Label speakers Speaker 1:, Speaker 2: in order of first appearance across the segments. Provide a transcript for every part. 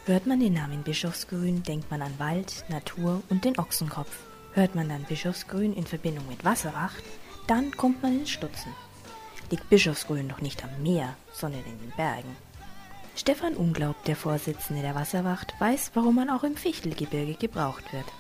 Speaker 1: Hört man den Namen Bischofsgrün, denkt man an Wald, Natur und den Ochsenkopf. Hört man dann Bischofsgrün in Verbindung mit Wasserwacht, dann kommt man ins Stutzen. Liegt Bischofsgrün doch nicht am Meer, sondern in den Bergen. Stefan Unglaub, der Vorsitzende der Wasserwacht, weiß, warum man auch im Fichtelgebirge gebraucht wird.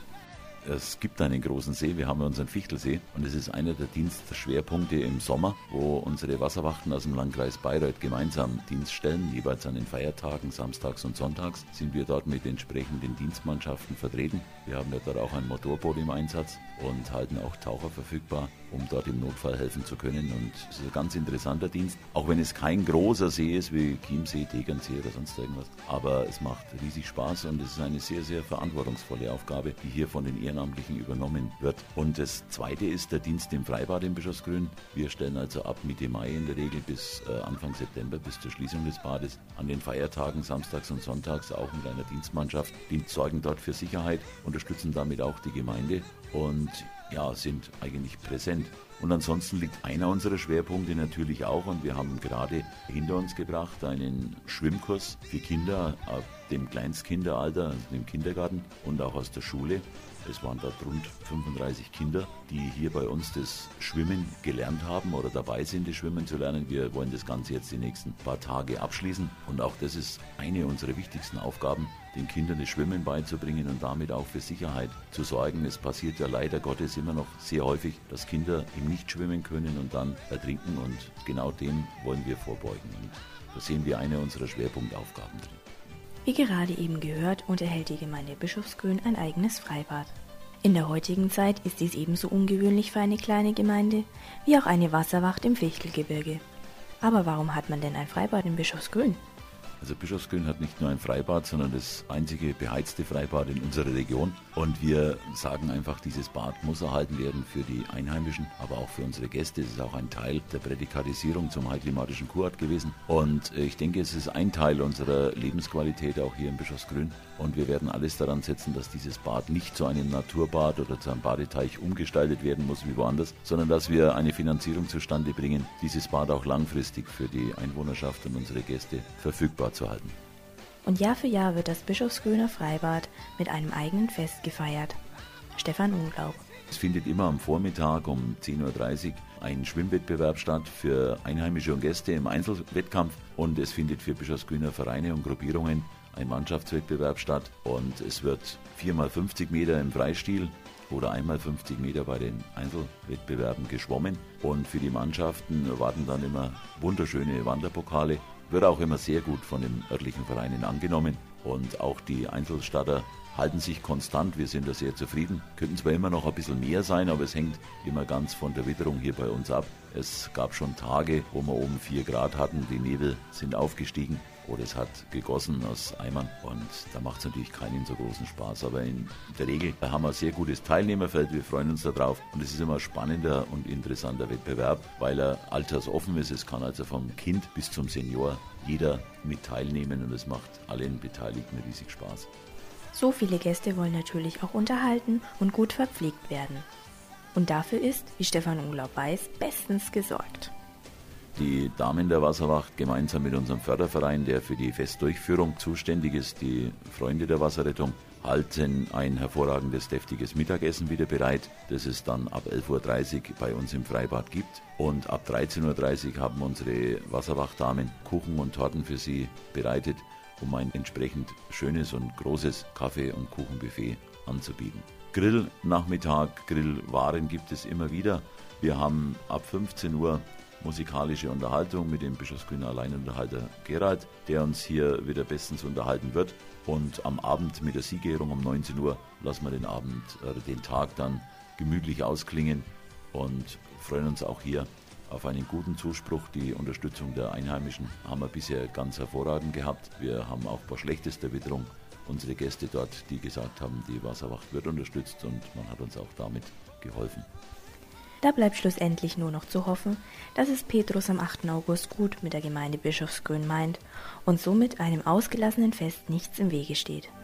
Speaker 2: Es gibt einen großen See, wir haben unseren Fichtelsee und es ist einer der Dienstschwerpunkte im Sommer, wo unsere Wasserwachten aus dem Landkreis Bayreuth gemeinsam Dienst stellen. Jeweils an den Feiertagen, samstags und sonntags, sind wir dort mit entsprechenden Dienstmannschaften vertreten. Wir haben ja dort auch ein Motorboot im Einsatz und halten auch Taucher verfügbar, um dort im Notfall helfen zu können. Und es ist ein ganz interessanter Dienst, auch wenn es kein großer See ist wie Chiemsee, Tegernsee oder sonst irgendwas. Aber es macht riesig Spaß und es ist eine sehr, sehr verantwortungsvolle Aufgabe, die hier von den Ehrenamtlichen übernommen wird. Und das Zweite ist der Dienst im Freibad in Bischofsgrün. Wir stellen also ab Mitte Mai in der Regel bis Anfang September, bis zur Schließung des Bades, an den Feiertagen samstags und sonntags auch mit einer Dienstmannschaft. Die sorgen dort für Sicherheit, unterstützen damit auch die Gemeinde und ja, sind eigentlich präsent. Und ansonsten liegt einer unserer Schwerpunkte natürlich auch, und wir haben gerade hinter uns gebracht, einen Schwimmkurs für Kinder ab dem Kleinstkinderalter, also dem Kindergarten und auch aus der Schule. Es waren dort rund 35 Kinder, die hier bei uns das Schwimmen gelernt haben oder dabei sind, das Schwimmen zu lernen. Wir wollen das Ganze jetzt die nächsten paar Tage abschließen. Und auch das ist eine unserer wichtigsten Aufgaben, den Kindern das Schwimmen beizubringen und damit auch für Sicherheit zu sorgen. Es passiert ja leider Gottes immer noch sehr häufig, dass Kinder im Nicht schwimmen können und dann ertrinken. Und genau dem wollen wir vorbeugen. Und da sehen wir eine unserer Schwerpunktaufgaben drin.
Speaker 1: Wie gerade eben gehört, unterhält die Gemeinde Bischofsgrün ein eigenes Freibad. In der heutigen Zeit ist dies ebenso ungewöhnlich für eine kleine Gemeinde wie auch eine Wasserwacht im Fichtelgebirge. Aber warum hat man denn ein Freibad in Bischofsgrün?
Speaker 2: Also Bischofsgrün hat nicht nur ein Freibad, sondern das einzige beheizte Freibad in unserer Region. Und wir sagen einfach, dieses Bad muss erhalten werden für die Einheimischen, aber auch für unsere Gäste. Es ist auch ein Teil der Prädikatisierung zum heilklimatischen Kurort gewesen. Und ich denke, es ist ein Teil unserer Lebensqualität auch hier in Bischofsgrün. Und wir werden alles daran setzen, dass dieses Bad nicht zu einem Naturbad oder zu einem Badeteich umgestaltet werden muss wie woanders, sondern dass wir eine Finanzierung zustande bringen, dieses Bad auch langfristig für die Einwohnerschaft und unsere Gäste verfügbar zu halten.
Speaker 1: Und Jahr für Jahr wird das Bischofsgrüner Freibad mit einem eigenen Fest gefeiert. Stefan Unglaub.
Speaker 2: Es findet immer am Vormittag um 10.30 Uhr ein Schwimmwettbewerb statt für Einheimische und Gäste im Einzelwettkampf und es findet für Bischofsgrüner Vereine und Gruppierungen ein Mannschaftswettbewerb statt und es wird 4x50 Meter im Freistil oder 1x50 Meter bei den Einzelwettbewerben geschwommen und für die Mannschaften warten dann immer wunderschöne Wanderpokale. Wird auch immer sehr gut von den örtlichen Vereinen angenommen und auch die Einzelstarter halten sich konstant, wir sind da sehr zufrieden. Könnten zwar immer noch ein bisschen mehr sein, aber es hängt immer ganz von der Witterung hier bei uns ab. Es gab schon Tage, wo wir oben 4 Grad hatten, die Nebel sind aufgestiegen oder es hat gegossen aus Eimern und da macht es natürlich keinen so großen Spaß. Aber in der Regel haben wir ein sehr gutes Teilnehmerfeld, wir freuen uns darauf und es ist immer ein spannender und interessanter Wettbewerb, weil er altersoffen ist. Es kann also vom Kind bis zum Senior jeder mit teilnehmen und es macht allen Beteiligten riesig Spaß.
Speaker 1: So viele Gäste wollen natürlich auch unterhalten und gut verpflegt werden. Und dafür ist, wie Stefan Unglaub weiß, bestens gesorgt.
Speaker 2: Die Damen der Wasserwacht gemeinsam mit unserem Förderverein, der für die Festdurchführung zuständig ist, die Freunde der Wasserrettung, halten ein hervorragendes, deftiges Mittagessen wieder bereit, das es dann ab 11.30 Uhr bei uns im Freibad gibt. Und ab 13.30 Uhr haben unsere Wasserwachtdamen Kuchen und Torten für sie bereitet, um ein entsprechend schönes und großes Kaffee- und Kuchenbuffet anzubieten. Grillnachmittag, Grillwaren gibt es immer wieder. Wir haben ab 15 Uhr musikalische Unterhaltung mit dem Bischofsgrüner Alleinunterhalter Gerald, der uns hier wieder bestens unterhalten wird. Und am Abend mit der Siegerehrung um 19 Uhr lassen wir den Tag dann gemütlich ausklingen und freuen uns auch hier auf einen guten Zuspruch. Die Unterstützung der Einheimischen haben wir bisher ganz hervorragend gehabt. Wir haben auch bei schlechtester Witterung unsere Gäste dort, die gesagt haben, die Wasserwacht wird unterstützt und man hat uns auch damit geholfen.
Speaker 1: Da bleibt schlussendlich nur noch zu hoffen, dass es Petrus am 8. August gut mit der Gemeinde Bischofsgrün meint und somit einem ausgelassenen Fest nichts im Wege steht.